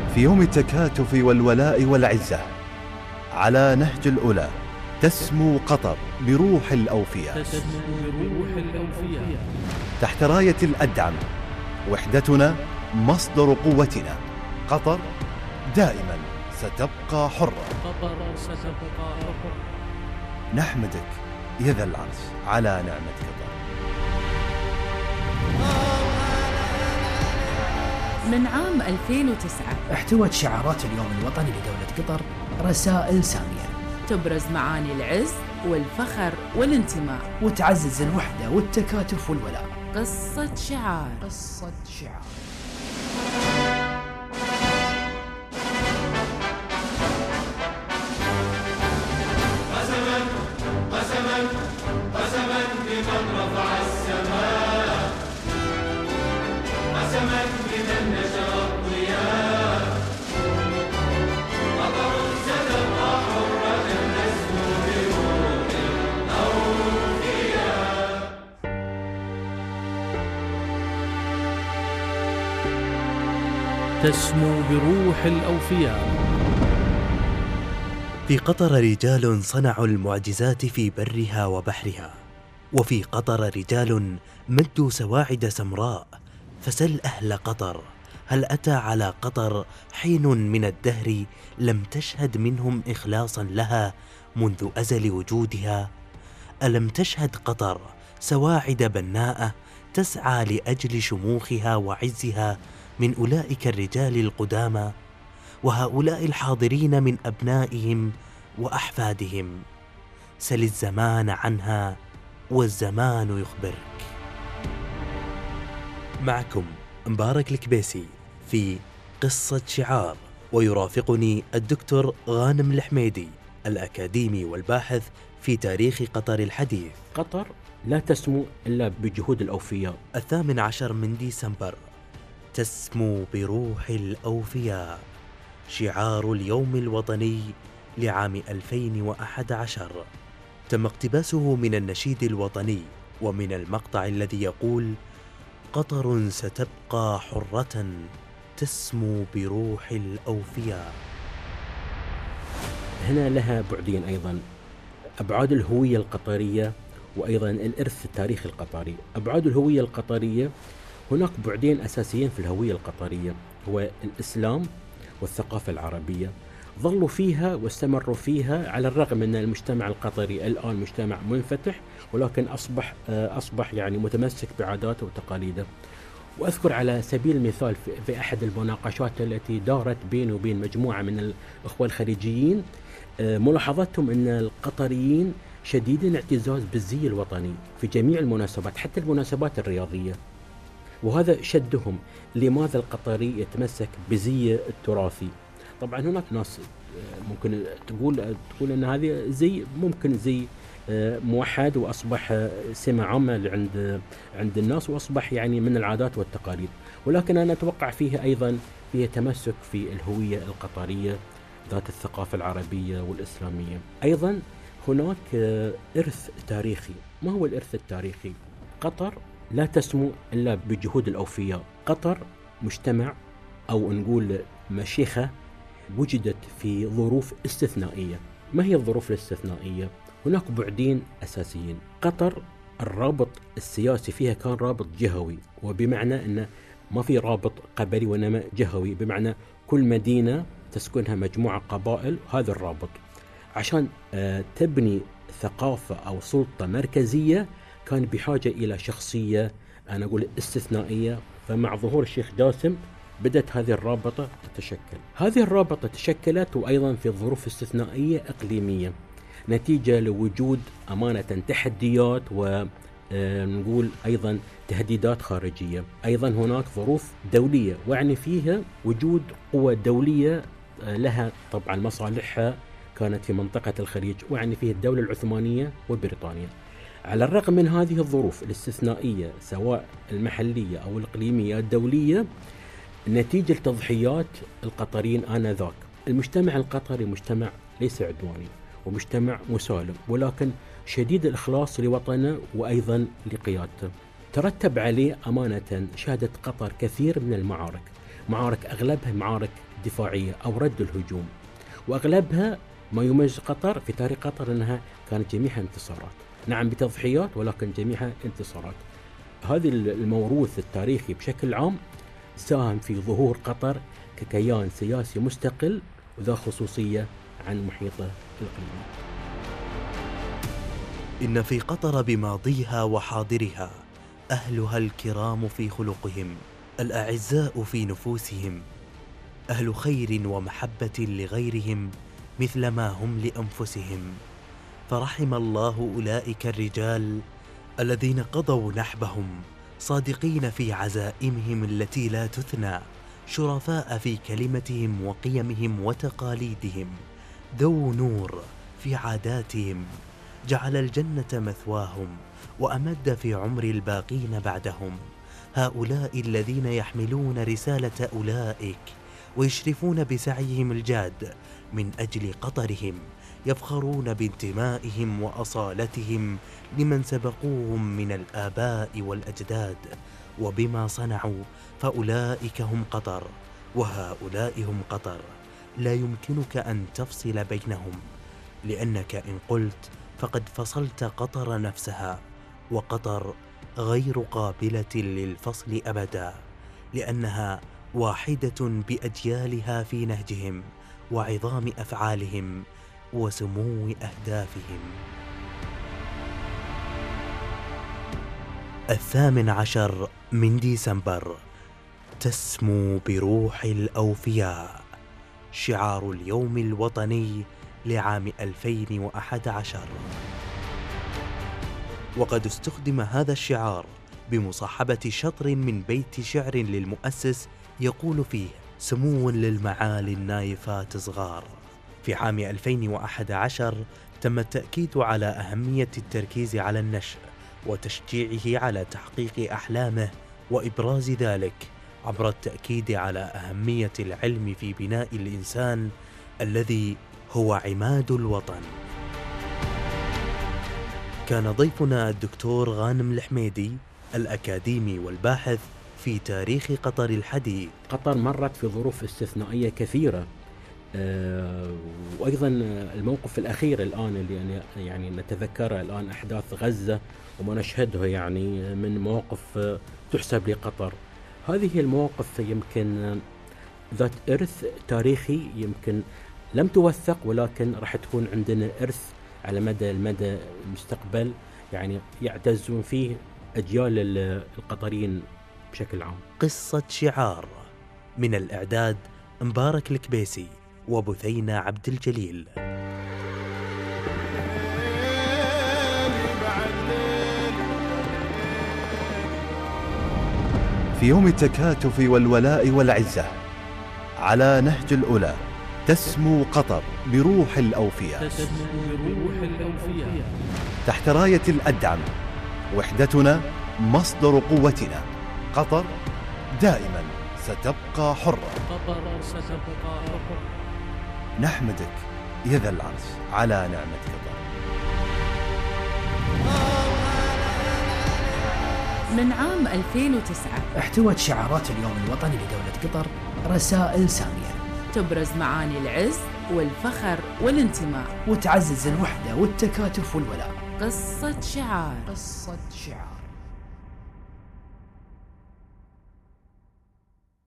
في يوم التكاتف والولاء والعزة على نهج الأولى تسمو قطر بروح الأوفياء، تحت راية الأدعم، وحدتنا مصدر قوتنا. قطر دائما ستبقى حرة. نحمدك يا ذا العرش على نعمة قطر. من عام 2009 احتوت شعارات اليوم الوطني لدولة قطر رسائل سامية تبرز معاني العز والفخر والانتماء، وتعزز الوحدة والتكاتف والولاء. قصة شعار. قسما بمن رفع السماء، قسما بمن نشر الضياء. قطر ستبقى حرة تسمو بروح الأوفياء. تسمو بروح الأوفياء. في قطر رجال صنعوا المعجزات في برها وبحرها، وفي قطر رجال مدوا سواعد سمراء. فسل أهل قطر، هل أتى على قطر حين من الدهر لم تشهد منهم إخلاصا لها منذ أزل وجودها؟ ألم تشهد قطر سواعد بناءة تسعى لأجل شموخها وعزها من أولئك الرجال القدامى؟ وهؤلاء الحاضرين من أبنائهم وأحفادهم. سل الزمان عنها والزمان يخبرك. معكم مبارك الكبيسي في قصة شعار، ويرافقني الدكتور غانم الحميدي الأكاديمي والباحث في تاريخ قطر الحديث. قطر لا تسمو إلا بجهود الأوفياء. 18 من ديسمبر، تسمو بروح الأوفياء، شعار اليوم الوطني لعام 2011. تم اقتباسه من النشيد الوطني ومن المقطع الذي يقول: قطر ستبقى حرة تسمو بروح الأوفياء. هنا لها بعدين أيضا، أبعاد الهوية القطرية وأيضا الإرث التاريخي القطري. أبعاد الهوية القطرية، هناك بعدين أساسيين في الهوية القطرية، هو الإسلام والثقافة العربية. ظلوا فيها واستمروا فيها على الرغم من المجتمع القطري الآن مجتمع منفتح، ولكن أصبح يعني متمسك بعاداته وتقاليده. وأذكر على سبيل المثال في أحد المناقشات التي دارت بيني وبين مجموعة من الأخوة الخليجيين، ملاحظتهم أن القطريين شديدين اعتزاز بالزي الوطني في جميع المناسبات، حتى المناسبات الرياضية. وهذا شدهم لماذا القطري يتمسك بزي التراثي. طبعا هناك ناس ممكن تقول ان هذه زي ممكن زي موحد واصبح سمة عامة عند الناس، واصبح يعني من العادات والتقاليد، ولكن انا اتوقع فيها تمسك في الهوية القطرية ذات الثقافة العربية والإسلامية. ايضا هناك إرث تاريخي. ما هو الإرث التاريخي؟ قطر لا تسمو إلا بجهود الأوفياء. قطر مجتمع أو نقول مشيخة وجدت في ظروف استثنائية. ما هي الظروف الاستثنائية؟ هناك بعدين أساسيين. قطر الرابط السياسي فيها كان رابط جهوي، وبمعنى أن ما في رابط قبلي وإنما جهوي، بمعنى كل مدينة تسكنها مجموعة قبائل. هذا الرابط عشان تبني ثقافة أو سلطة مركزية كان بحاجة إلى شخصية أنا أقول استثنائية. فمع ظهور الشيخ جاسم بدأت هذه الرابطة تتشكل. هذه الرابطة تشكلت وأيضا في ظروف استثنائية إقليمية نتيجة لوجود أمانة تحديات ونقول أيضا تهديدات خارجية. أيضا هناك ظروف دولية وعني فيها وجود قوى دولية لها طبعا مصالحها كانت في منطقة الخليج، وعني فيه الدولة العثمانية وبريطانيا. على الرغم من هذه الظروف الاستثنائية سواء المحلية أو الإقليمية الدولية، نتيجة تضحيات القطريين آنذاك، المجتمع القطري مجتمع ليس عدواني ومجتمع مسالم، ولكن شديد الإخلاص لوطنه وأيضا لقيادته. ترتب عليه أمانة شهدت قطر كثير من المعارك، معارك أغلبها معارك دفاعية أو رد الهجوم، وأغلبها ما يميز قطر في تاريخ قطر أنها كانت جميعها انتصارات، نعم بتضحيات ولكن جميعها انتصارات. هذا الموروث التاريخي بشكل عام ساهم في ظهور قطر ككيان سياسي مستقل وذا خصوصية عن محيطه الإقليمي. إن في قطر بماضيها وحاضرها أهلها الكرام في خلقهم، الأعزاء في نفوسهم، أهل خير ومحبة لغيرهم مثل ما هم لأنفسهم. فرحم الله أولئك الرجال الذين قضوا نحبهم صادقين في عزائمهم التي لا تثنى، شرفاء في كلمتهم وقيمهم وتقاليدهم، ذو نور في عاداتهم، جعل الجنة مثواهم وأمد في عمر الباقين بعدهم. هؤلاء الذين يحملون رسالة أولئك ويشرفون بسعيهم الجاد من أجل قطرهم، يفخرون بانتمائهم وأصالتهم لمن سبقوهم من الآباء والأجداد، وبما صنعوا فأولئك هم قطر وهؤلاء هم قطر. لا يمكنك أن تفصل بينهم، لأنك إن قلت فقد فصلت قطر نفسها، وقطر غير قابلة للفصل أبدا، لأنها واحدة بأجيالها في نهجهم وعظام أفعالهم وسمو أهدافهم. 18 من ديسمبر، تسمو بروح الأوفياء، شعار اليوم الوطني لعام 2011. وقد استخدم هذا الشعار بمصاحبة شطر من بيت شعر للمؤسس يقول فيه: سمو للمعالي النايفات صغار. في عام 2011 تم التأكيد على أهمية التركيز على النشء وتشجيعه على تحقيق أحلامه، وإبراز ذلك عبر التأكيد على أهمية العلم في بناء الإنسان الذي هو عماد الوطن. كان ضيفنا الدكتور غانم الحميدي، الأكاديمي والباحث في تاريخ قطر الحديث. قطر مرت في ظروف استثنائية كثيرة، وأيضا الموقف الأخير الآن اللي يعني نتذكره الآن، أحداث غزة وما نشهده يعني من مواقف تحسب لقطر. هذه المواقف يمكن ذات إرث تاريخي، يمكن لم توثق، ولكن راح تكون عندنا إرث على المدى المستقبل، يعني يعتزون فيه أجيال القطريين بشكل عام. قصة شعار، من الإعداد مبارك الكبيسي وبثينة عبد الجليل. في يوم التكاتف والولاء والعزة، على نهج الأولى تسمو قطر بروح الأوفياء، تحت راية الأدعم. وحدتنا مصدر قوتنا. قطر دائما ستبقى حرة. نحمدك يا ذا العرش على نعمة قطر. من عام 2009 احتوت شعارات اليوم الوطني لدولة قطر رسائل سامية تبرز معاني العز والفخر والانتماء، وتعزز الوحدة والتكاتف والولاء. قصة شعار. قصة شعار.